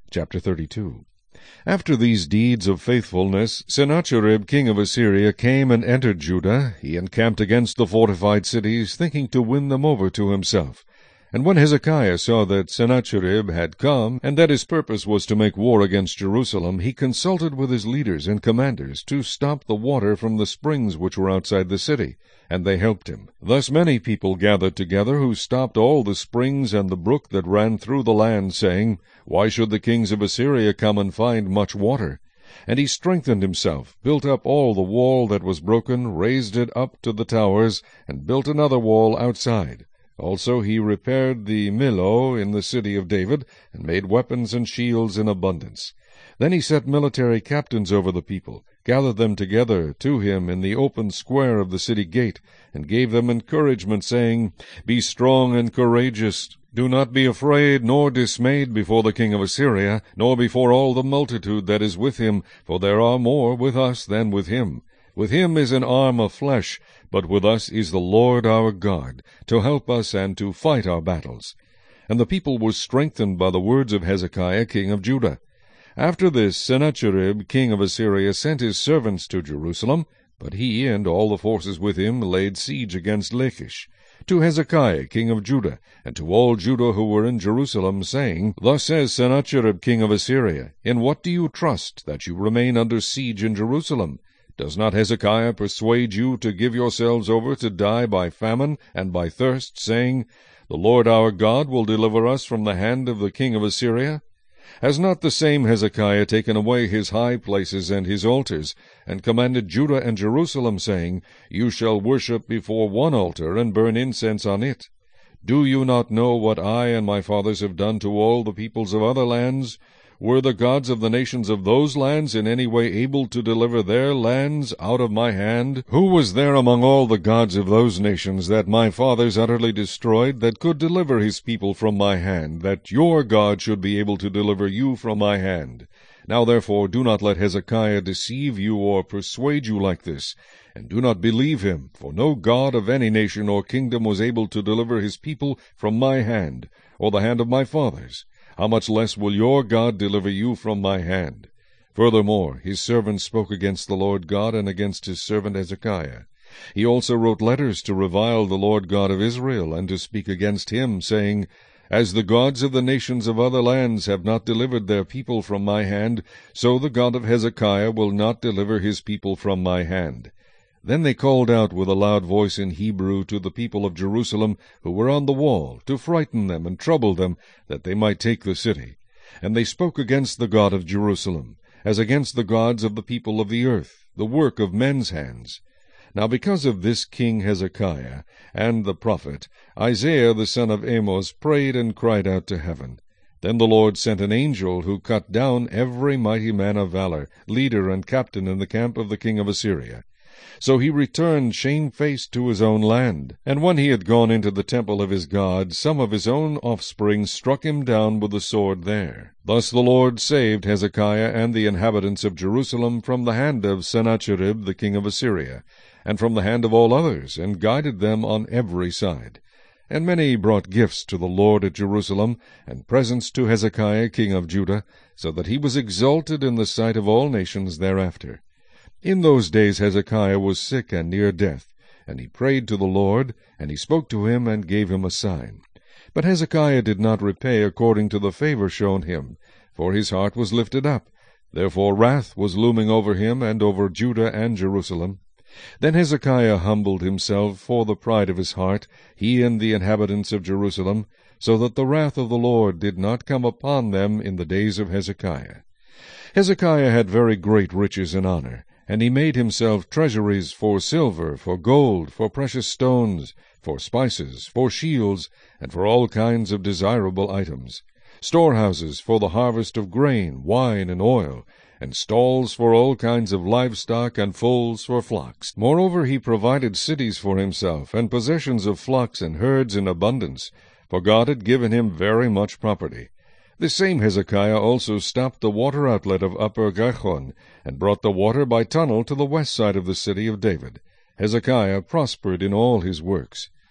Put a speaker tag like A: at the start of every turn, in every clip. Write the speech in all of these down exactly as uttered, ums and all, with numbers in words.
A: Chapter thirty-two. After these deeds of faithfulness, Sennacherib king of Assyria came and entered Judah. He encamped against the fortified cities, thinking to win them over to himself. And when Hezekiah saw that Sennacherib had come, and that his purpose was to make war against Jerusalem, he consulted with his leaders and commanders to stop the water from the springs which were outside the city, and they helped him. Thus many people gathered together, who stopped all the springs and the brook that ran through the land, saying, Why should the kings of Assyria come and find much water? And he strengthened himself, built up all the wall that was broken, raised it up to the towers, and built another wall outside. Also he repaired the Millo in the city of David, and made weapons and shields in abundance. Then he set military captains over the people, gathered them together to him in the open square of the city gate, and gave them encouragement, saying, Be strong and courageous. Do not be afraid nor dismayed before the king of Assyria, nor before all the multitude that is with him, for there are more with us than with him. With him is an arm of flesh, but with us is the Lord our God, to help us and to fight our battles. And the people were strengthened by the words of Hezekiah king of Judah. After this Sennacherib king of Assyria sent his servants to Jerusalem, but he and all the forces with him laid siege against Lachish, to Hezekiah king of Judah, and to all Judah who were in Jerusalem, saying, Thus says Sennacherib king of Assyria, In what do you trust, that you remain under siege in Jerusalem? Does not Hezekiah persuade you to give yourselves over to die by famine and by thirst, saying, The Lord our God will deliver us from the hand of the king of Assyria? Has not the same Hezekiah taken away his high places and his altars, and commanded Judah and Jerusalem, saying, You shall worship before one altar, and burn incense on it? Do you not know what I and my fathers have done to all the peoples of other lands? Were the gods of the nations of those lands in any way able to deliver their lands out of my hand? Who was there among all the gods of those nations that my fathers utterly destroyed, that could deliver his people from my hand, that your God should be able to deliver you from my hand? Now therefore do not let Hezekiah deceive you or persuade you like this, and do not believe him, for no god of any nation or kingdom was able to deliver his people from my hand, or the hand of my fathers. How much less will your God deliver you from my hand? Furthermore, his servant spoke against the Lord God and against his servant Hezekiah. He also wrote letters to revile the Lord God of Israel, and to speak against him, saying, As the gods of the nations of other lands have not delivered their people from my hand, so the God of Hezekiah will not deliver his people from my hand. Then they called out with a loud voice in Hebrew to the people of Jerusalem, who were on the wall, to frighten them and trouble them, that they might take the city. And they spoke against the God of Jerusalem, as against the gods of the people of the earth, the work of men's hands. Now because of this king Hezekiah, and the prophet, Isaiah the son of Amos prayed and cried out to heaven. Then the Lord sent an angel, who cut down every mighty man of valor, leader and captain in the camp of the king of Assyria. So he returned shamefaced to his own land. And when he had gone into the temple of his God, some of his own offspring struck him down with the sword there. Thus the Lord saved Hezekiah and the inhabitants of Jerusalem from the hand of Sennacherib the king of Assyria, and from the hand of all others, and guided them on every side. And many brought gifts to the Lord at Jerusalem, and presents to Hezekiah king of Judah, so that he was exalted in the sight of all nations thereafter. In those days Hezekiah was sick and near death, and he prayed to the Lord, and he spoke to him and gave him a sign. But Hezekiah did not repay according to the favor shown him, for his heart was lifted up. Therefore wrath was looming over him and over Judah and Jerusalem. Then Hezekiah humbled himself for the pride of his heart, he and the inhabitants of Jerusalem, so that the wrath of the Lord did not come upon them in the days of Hezekiah. Hezekiah had very great riches and honor, and he made himself treasuries for silver, for gold, for precious stones, for spices, for shields, and for all kinds of desirable items, storehouses for the harvest of grain, wine, and oil, and stalls for all kinds of livestock, and folds for flocks. Moreover, he provided cities for himself, and possessions of flocks and herds in abundance, for God had given him very much property. This same Hezekiah also stopped the water outlet of Upper Gihon, and brought the water by tunnel to the west side of the city of David. Hezekiah prospered in all his works.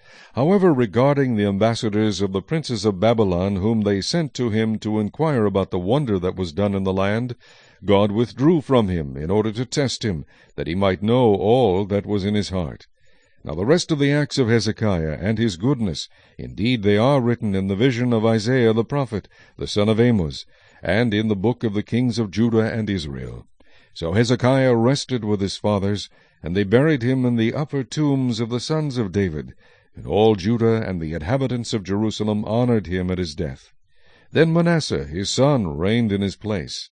A: However, regarding the ambassadors of the princes of Babylon, whom they sent to him to inquire about the wonder that was done in the land, God withdrew from him, in order to test him, that he might know all that was in his heart. Now the rest of the acts of Hezekiah, and his goodness, indeed they are written in the vision of Isaiah the prophet, the son of Amos, and in the book of the kings of Judah and Israel. So Hezekiah rested with his fathers, and they buried him in the upper tombs of the sons of David, and all Judah and the inhabitants of Jerusalem honored him at his death. Then Manasseh his son reigned in his place.